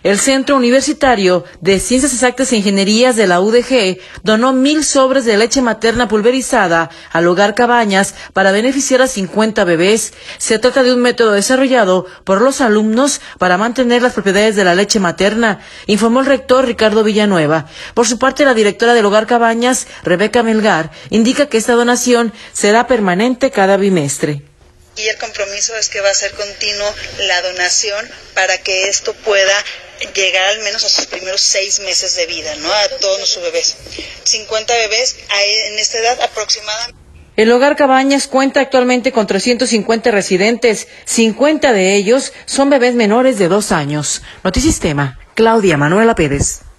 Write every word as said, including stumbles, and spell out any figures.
El Centro Universitario de Ciencias Exactas e Ingenierías de la U D G donó mil sobres de leche materna pulverizada al Hogar Cabañas para beneficiar a cincuenta bebés. Se trata de un método desarrollado por los alumnos para mantener las propiedades de la leche materna, informó el rector Ricardo Villanueva. Por su parte, la directora del Hogar Cabañas, Rebeca Melgar, indica que esta donación será permanente cada bimestre. Y el compromiso es que va a ser continuo la donación para que esto pueda llegar al menos a sus primeros seis meses de vida, ¿no? A todos nuestros bebés. cincuenta bebés en esta edad aproximadamente. El Hogar Cabañas cuenta actualmente con trescientos cincuenta residentes, cincuenta de ellos son bebés menores de dos años. Notisistema, Claudia Manuela Pérez.